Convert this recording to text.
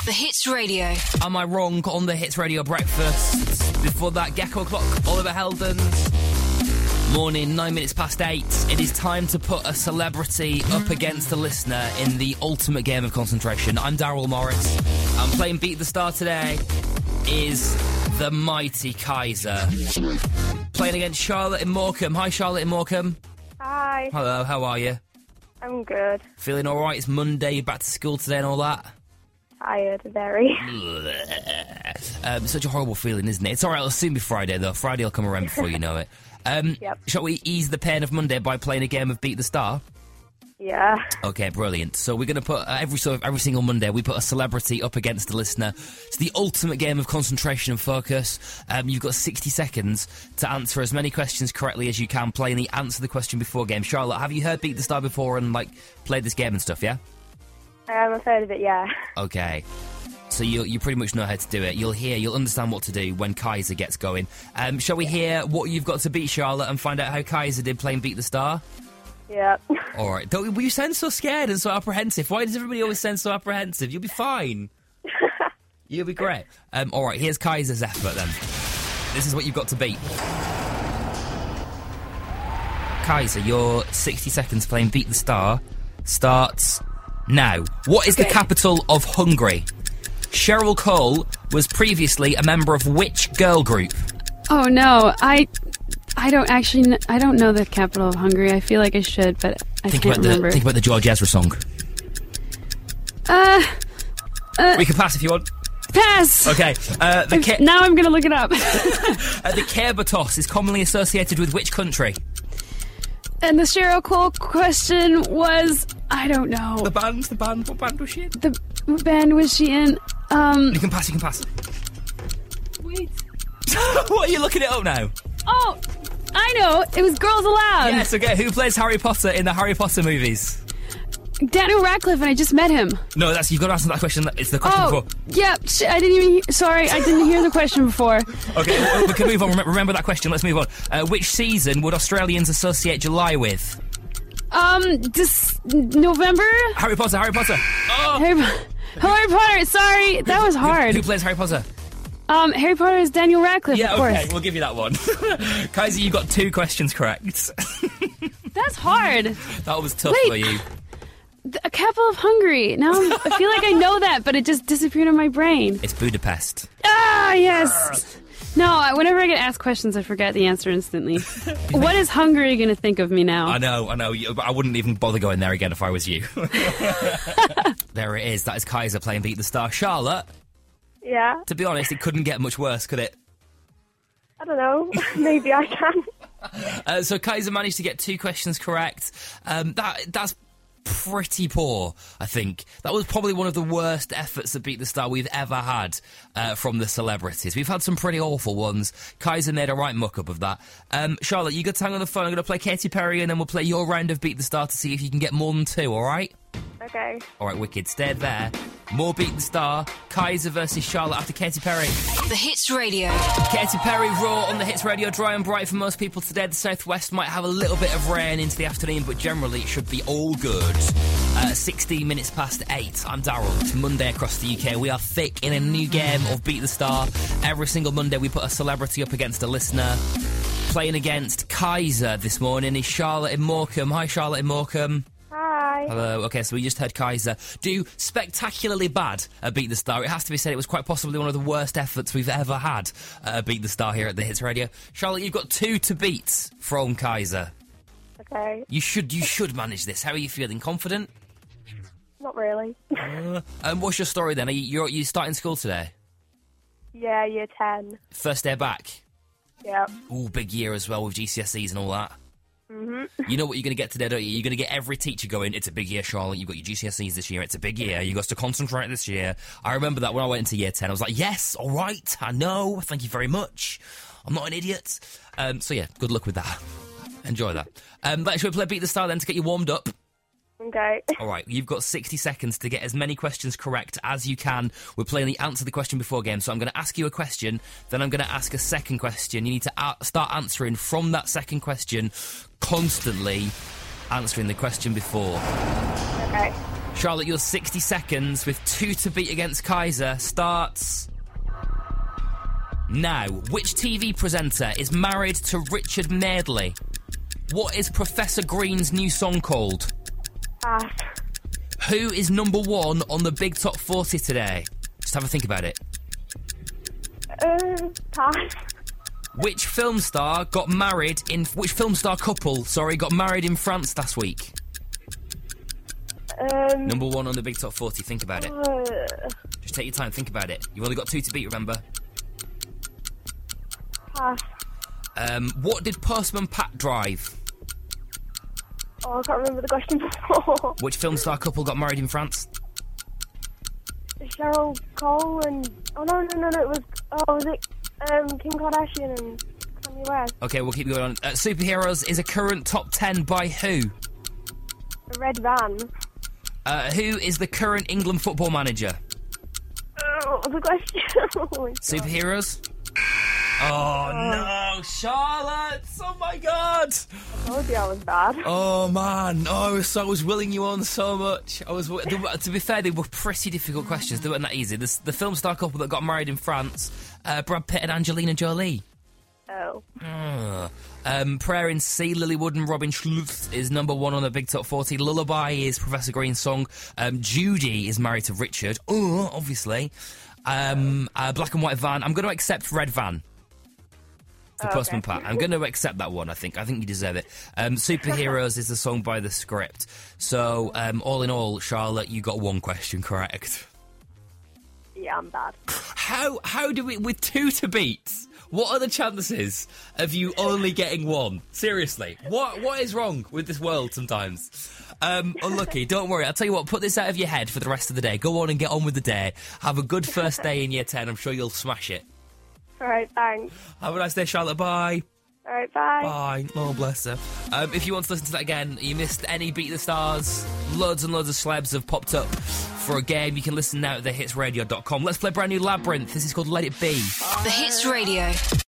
The Hits Radio. Am I wrong on the Hits Radio breakfast? Before that, Gecko Clock, Oliver Heldens. Morning, 9 minutes past 8. It is time to put a celebrity up against a listener in the ultimate game of concentration. I'm Daryl Morris. I'm playing Beat the Star today. Is the mighty Kaiser. Playing against Charlotte in Morecambe. Hi, Charlotte in Morecambe. Hi. Hello, how are you? I'm good. Feeling alright? It's Monday, you're back to school today and all that? Tired, very. Such a horrible feeling, isn't it? It's alright, it'll soon be Friday, though. Friday will come around before you know it. Yep. Shall we ease the pain of Monday by playing a game of Beat the Star? Yeah. Okay, brilliant. So we're going to put, every single Monday, we put a celebrity up against a listener. It's the ultimate game of concentration and focus. You've got 60 seconds to answer as many questions correctly as you can, playing the Answer the Question Before game. Charlotte, have you heard Beat the Star before and, played this game and stuff, yeah? I've heard of it, yeah. Okay. So you pretty much know how to do it. You'll understand what to do when Kaiser gets going. Shall we hear what you've got to beat, Charlotte, and find out how Kaiser did playing Beat the Star? Yep. All right. You sound so scared and so apprehensive. Why does everybody always sound so apprehensive? You'll be fine. You'll be great. All right, here's Kaiser's effort then. This is what you've got to beat. Kaiser, your 60 seconds playing Beat the Star starts now. What is the capital of Hungary? Cheryl Cole was previously a member of which girl group? Oh no, I don't know the capital of Hungary. I feel like I should, but I can't remember. Think about the George Ezra song. We can pass if you want. Pass! Okay. Now I'm going to look it up. The Kerberos is commonly associated with which country? And the Cheryl Cole question was, I don't know. The band, what band was she in? The band was she in? You can pass. Wait. What are you looking it up now? Oh, I know. It was Girls Aloud. Yes, okay. Who plays Harry Potter in the Harry Potter movies? Daniel Radcliffe, and I just met him. No, you've got to answer that question. It's the question before. Yeah, I didn't hear the question before. Okay, we can move on. Remember that question. Let's move on. Which season would Australians associate July with? November? Harry Potter. Oh! Harry Potter, sorry. That was hard. Who plays Harry Potter? Harry Potter is Daniel Radcliffe, of course. Yeah, okay, we'll give you that one. Kaiser, you got 2 questions correct. That's hard. That was tough for you. A capital of Hungary. Now I feel like I know that, but it just disappeared in my brain. It's Budapest. Ah, yes. No, whenever I get asked questions, I forget the answer instantly. What is Hungary going to think of me now? I know. I wouldn't even bother going there again if I was you. There it is. That is Kaiser playing Beat the Star. Charlotte? Yeah? To be honest, it couldn't get much worse, could it? I don't know. Maybe I can. So Kaiser managed to get 2 questions correct. That's pretty poor, I think. That was probably one of the worst efforts at Beat the Star we've ever had from the celebrities. We've had some pretty awful ones. Kaiser made a right muck-up of that. Charlotte, you got to hang on the phone. I'm going to play Katy Perry and then we'll play your round of Beat the Star to see if you can get more than 2, all right? Okay. All right, wicked. Stay there. More Beat the Star. Kaiser versus Charlotte after Katy Perry. The Hits Radio. Katy Perry, Raw on the Hits Radio. Dry and bright for most people today. The southwest might have a little bit of rain into the afternoon, but generally it should be all good. 16 minutes past 8. I'm Daryl. It's Monday across the UK. We are thick in a new game of Beat the Star. Every single Monday we put a celebrity up against a listener. Playing against Kaiser this morning is Charlotte in Morecambe. Hi, Charlotte in Morecambe. Hi. Hello. Okay, so we just heard Kaiser do spectacularly bad at Beat the Star. It has to be said it was quite possibly one of the worst efforts we've ever had at Beat the Star here at the Hits Radio. Charlotte, you've got 2 to beat from Kaiser. Okay. You should manage this. How are you feeling? Confident? Not really. What's your story then? Are you starting school today? Yeah, year 10. First day back? Yeah. Ooh, big year as well with GCSEs and all that. Mm-hmm. You know what you're going to get today, don't you? You're going to get every teacher going, it's a big year, Charlotte. You've got your GCSEs this year. It's a big year. You've got to concentrate this year. I remember that when I went into year 10. I was like, yes, all right, I know. Thank you very much. I'm not an idiot. So, yeah, good luck with that. Enjoy that. Should we play Beat the Star then to get you warmed up? Okay. All right, you've got 60 seconds to get as many questions correct as you can. We're playing the Answer the Question Before game, so I'm going to ask you a question, then I'm going to ask a second question. You need to start answering from that second question, constantly answering the question before. Okay. Charlotte, your 60 seconds with 2 to beat against Kaiser starts now. Which TV presenter is married to Richard Madeley? What is Professor Green's new song called? Pass. Who is number 1 on the Big Top 40 today? Just have a think about it. Pass. Which film star couple, got married in France last week? Number 1 on the Big Top 40, think about it. Just take your time, think about it. You've only got 2 to beat, remember? Pass. What did Postman Pat drive? Oh, I can't remember the question before. Which film star couple got married in France? Cheryl Cole and... Oh, no, it was... Oh, was it Kim Kardashian and Kanye West? Okay, we'll keep going on. Superheroes is a current top 10 by who? A red van. Who is the current England football manager? What was the question? Oh, my God. Superheroes? Oh, no, Charlotte! Oh, my God! I told you I was bad. Oh, man. Oh, I was willing you on so much. To be fair, they were pretty difficult questions. They weren't that easy. The film star couple that got married in France, Brad Pitt and Angelina Jolie. Oh. Prayer in Sea, Lilywood and Robin Schultz is number 1 on the Big Top 40. Lullaby is Professor Green's song. Judy is married to Richard. Oh, obviously. Black and White Van. I'm going to accept Red Van. For Postman Pat. I'm going to accept that one, I think. I think you deserve it. Superheroes is the song by The Script. So, all in all, Charlotte, you got 1 question correct. Yeah, I'm bad. How do we... With 2 to beat... What are the chances of you only getting 1? Seriously, what is wrong with this world sometimes? Unlucky, don't worry. I'll tell you what, put this out of your head for the rest of the day. Go on and get on with the day. Have a good first day in year 10. I'm sure you'll smash it. All right, thanks. Have a nice day, Charlotte. Bye. All right, bye. Bye. Oh, bless her. If you want to listen to that again, you missed any Beat the Stars, loads and loads of celebs have popped up for a game. You can listen now at thehitsradio.com. Let's play brand new Labyrinth. This is called Let It Be. The Hits Radio.